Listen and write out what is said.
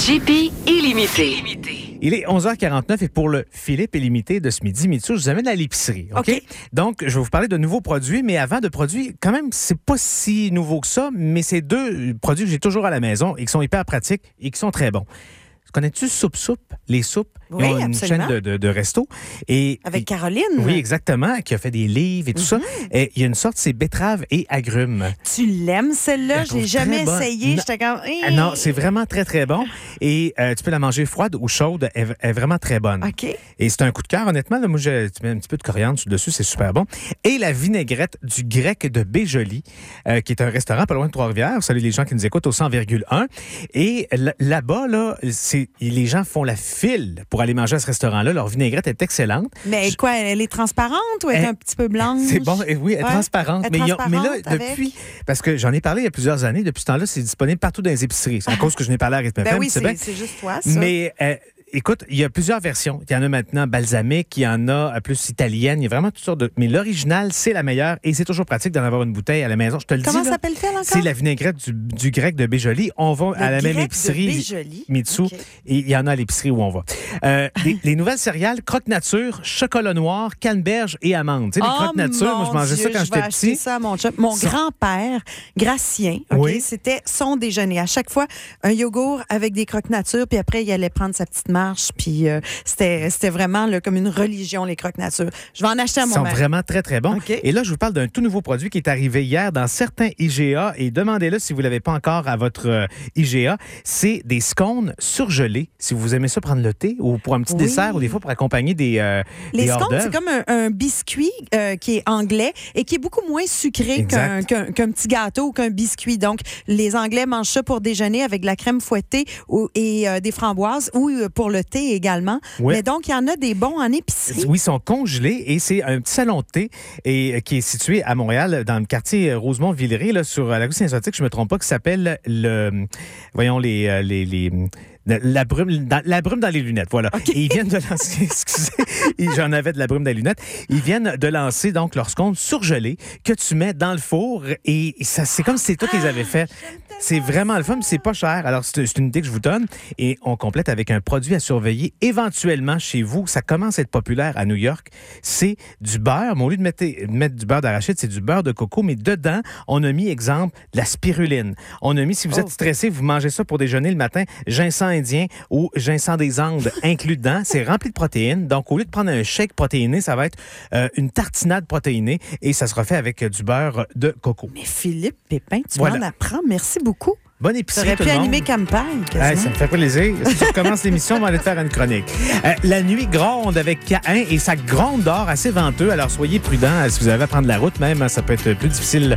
JP illimité. Il est 11h49 et pour le Philippe illimité de ce midi, Mitsou, je vous amène à l'épicerie. OK? Donc, je vais vous parler de nouveaux produits, mais avant de produits, quand même, c'est pas si nouveau que ça, mais c'est deux produits que j'ai toujours à la maison et qui sont hyper pratiques et qui sont très bons. Connais-tu Soupe? Les soupes? Oui, ils ont une absolument. chaîne de resto. Avec Caroline. Oui, exactement, qui a fait des livres et tout ça. Et il y a une sorte, c'est betterave et agrumes. Tu l'aimes, celle-là? Je l'ai jamais essayé. Non. J'étais comme... Non, c'est vraiment très, très bon. Et tu peux la manger froide ou chaude. Elle est vraiment très bonne. OK. Et c'est un coup de cœur, honnêtement. Là, moi, tu mets un petit peu de coriandre dessus, c'est super bon. Et la vinaigrette du Grec de Béjoli, qui est un restaurant pas loin de Trois-Rivières. Salut les gens qui nous écoutent au 100,1. Et là-bas, là, les gens font la file pour aller manger à ce restaurant-là. Leur vinaigrette est excellente. Mais quoi, elle est transparente ou elle est un petit peu blanche? C'est bon, oui, elle est transparente. Elle est transparente mais là, avec... depuis, parce que j'en ai parlé il y a plusieurs années, depuis ce temps-là, c'est disponible partout dans les épiceries. C'est à cause que je n'ai parlé à Rythme FM, oui, c'est bien. c'est juste toi, ça. Mais... écoute, il y a plusieurs versions. Il y en a maintenant balsamique, il y en a plus italienne, il y a vraiment toutes sortes de... Mais l'original, c'est la meilleure et c'est toujours pratique d'en avoir une bouteille à la maison. Je te le dis. Comment s'appelle-t-elle encore? C'est la vinaigrette du Grec de Béjoli. On va à la même épicerie, Mitsou, et il y en a à l'épicerie où on va. Les nouvelles céréales, croque-nature, chocolat noir, canneberge et amande. Tu sais, les croque-nature, moi, je mangeais ça quand j'étais petit. Ça à mon grand-père, Gracien, c'était son déjeuner. À chaque fois, un yogourt avec des croque-nature, puis après, il allait prendre sa petite marche, puis c'était vraiment là, comme une religion, les croque-nature. Je vais en acheter à mon mari. Ils sont vraiment très, très bons. Okay. Et là, je vous parle d'un tout nouveau produit qui est arrivé hier dans certains IGA, et demandez-le si vous ne l'avez pas encore à votre IGA. C'est des scones surgelés. Si vous aimez ça, prendre le thé, ou pour un petit dessert, ou des fois pour accompagner des les hors scones, d'œuvre. c'est comme un biscuit qui est anglais et qui est beaucoup moins sucré qu'un petit gâteau ou qu'un biscuit. Donc, les Anglais mangent ça pour déjeuner avec de la crème fouettée et des framboises, ou pour le thé également. Ouais. Mais donc, il y en a des bons en épicerie. Oui, ils sont congelés et c'est un petit salon de thé qui est situé à Montréal, dans le quartier Rosemont-Villeray, là, sur la rue Saint-Zotique, je ne me trompe pas, qui s'appelle la brume dans les lunettes, voilà. Okay. Et ils viennent de lancer, excusez, j'en avais de la brume dans les lunettes. Ils viennent de lancer donc leur scone surgelé que tu mets dans le four et ça, c'est comme si c'est toi qui les avais fait. C'est vraiment le fun, mais c'est pas cher. Alors, c'est une idée que je vous donne et on complète avec un produit à surveiller éventuellement chez vous. Ça commence à être populaire à New York. C'est du beurre, mais au lieu de mettre du beurre d'arachide, c'est du beurre de coco, mais dedans, on a mis, exemple, de la spiruline. On a mis, si vous êtes stressé, vous mangez ça pour déjeuner le matin, ginseng indien ou ginseng des Andes inclus dedans. C'est rempli de protéines. Donc, au lieu de prendre un shake protéiné, ça va être une tartinade protéinée et ça sera fait avec du beurre de coco. Mais Philippe Pépin, tu m'en apprends. Merci beaucoup. Bonne épicerie, tout le monde. T'aurais pu animer campagne, quasiment. Ça me fait plaisir. Si tu recommences l'émission, on va aller te faire une chronique. La nuit gronde avec Caïn et ça gronde dehors assez venteux. Alors, soyez prudents. Si vous avez à prendre la route, même, ça peut être plus difficile